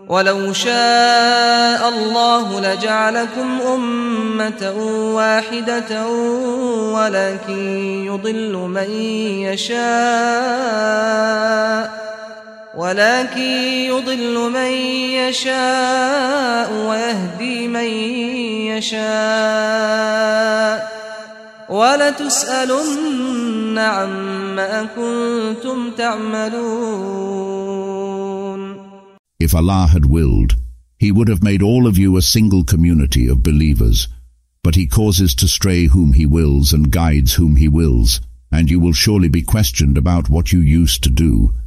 ولو شاء الله لجعلكم أمة واحدة ولكن يضل من يشاء ويهدي من يشاء ولتسألن عما كنتم تعملون. If Allah had willed, He would have made all of you a single community of believers, but He causes to stray whom He wills and guides whom He wills, and you will surely be questioned about what you used to do.